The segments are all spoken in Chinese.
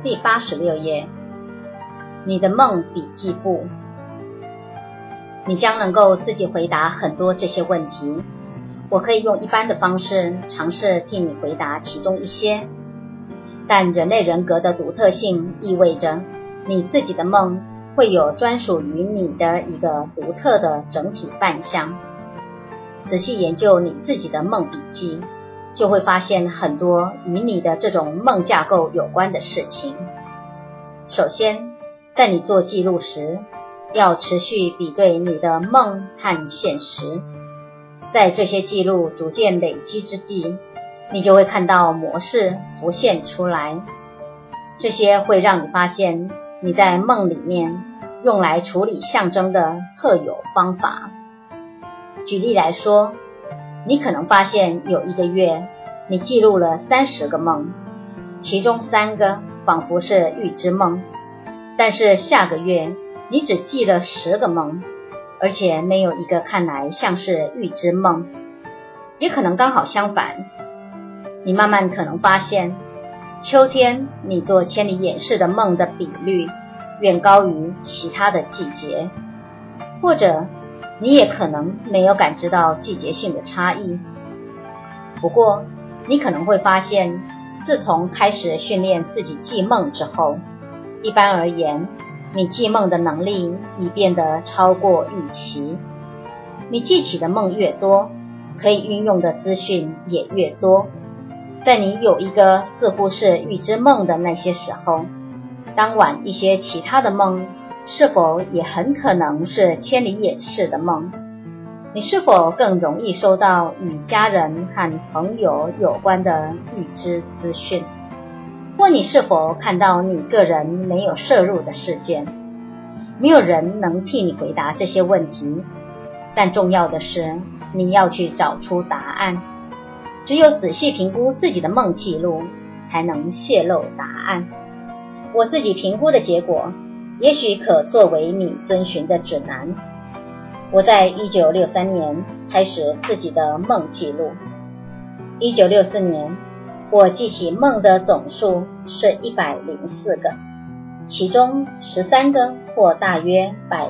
第86页，你的梦笔记簿。你将能够自己回答很多这些问题，我可以用一般的方式尝试替你回答其中一些，但人类人格的独特性意味着你自己的梦会有专属于你的一个独特的整体扮相。仔细研究你自己的梦笔记，就会发现很多与你的这种梦架构有关的事情。首先，在你做记录时，要持续比对你的梦和现实。在这些记录逐渐累积之际，你就会看到模式浮现出来。这些会让你发现你在梦里面用来处理象征的特有方法。举例来说，你可能发现有一个月你记录了30个梦，其中3个仿佛是预知梦，但是下个月你只记了10个梦，而且没有一个看来像是预知梦。也可能刚好相反，你慢慢可能发现秋天你做千里眼式的梦的比率远高于其他的季节，或者你也可能没有感知到季节性的差异。不过你可能会发现，自从开始训练自己记梦之后，一般而言，你记梦的能力已变得超过预期。你记起的梦越多，可以运用的资讯也越多。在你有一个似乎是预知梦的那些时候，当晚一些其他的梦是否也很可能是千里眼式的梦？你是否更容易收到与家人和朋友有关的预知资讯？或你是否看到你个人没有摄入的事件？没有人能替你回答这些问题，但重要的是你要去找出答案。只有仔细评估自己的梦记录，才能泄露答案。我自己评估的结果也许可作为你遵循的指南。我在1963年开始自己的梦记录。1964年，我记起梦的总数是104个，其中13个或大约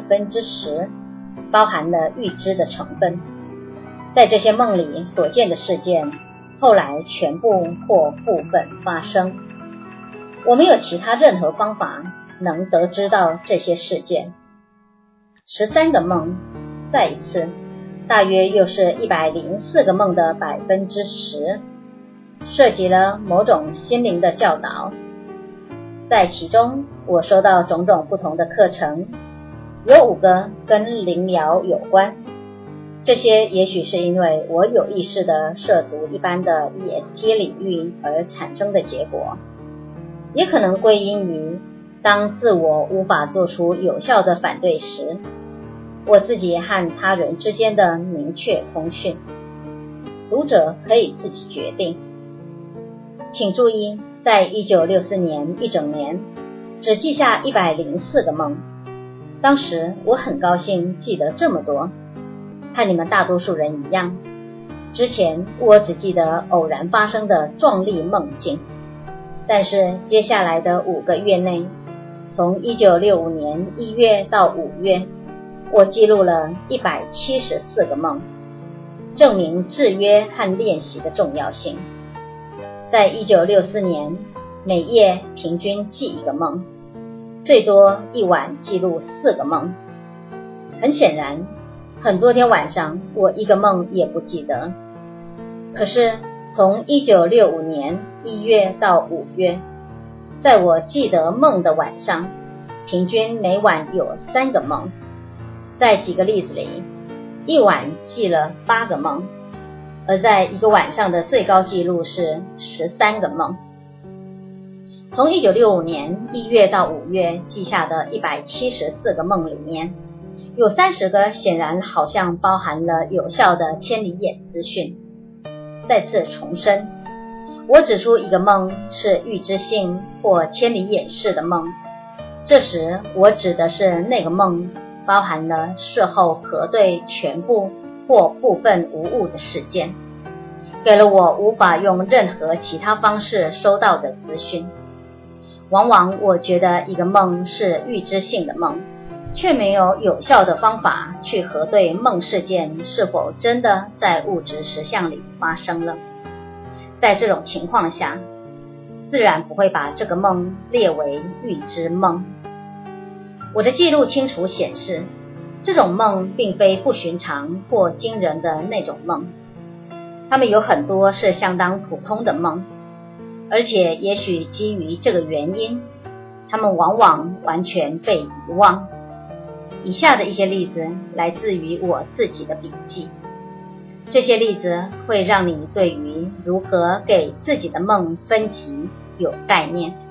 10%包含了预知的成分。在这些梦里所见的事件，后来全部或部分发生。我没有其他任何方法能得知到这些事件。13个梦，再一次，大约又是104个梦的10%，涉及了某种心灵的教导。在其中，我收到种种不同的课程，有5个跟灵疗有关。这些也许是因为我有意识地涉足一般的 ESP 领域而产生的结果，也可能归因于当自我无法做出有效的反对时，我自己和他人之间的明确通讯。读者可以自己决定。请注意，在1964年一整年只记下104个梦。当时我很高兴记得这么多，和你们大多数人一样。之前我只记得偶然发生的壮丽梦境，但是接下来的5个月内，从1965年1月到5月，我记录了174个梦，证明制约和练习的重要性。在1964年，每夜平均记1个梦，最多一晚记录4个梦。很显然，很多天晚上我一个梦也不记得。可是从1965年1月到5月，在我记得梦的晚上，平均每晚有3个梦。在几个例子里，一晚记了8个梦，而在一个晚上的最高纪录是13个梦。从1965年1月到5月记下的174个梦里面，有30个显然好像包含了有效的千里眼资讯。再次重申，我指出一个梦是预知性或千里眼式的梦，这时我指的是那个梦包含了事后核对全部或部分无误的事件，给了我无法用任何其他方式收到的资讯。 往往我觉得一个梦是预知性的梦，却没有有效的方法去核对梦事件是否真的在物质实相里发生了。在这种情况下，自然不会把这个梦列为预知梦。我的记录清楚显示，这种梦并非不寻常或惊人的那种梦，它们有很多是相当普通的梦，而且也许基于这个原因，它们往往完全被遗忘。以下的一些例子来自于我自己的笔记，这些例子会让你对于如何给自己的梦分级有概念。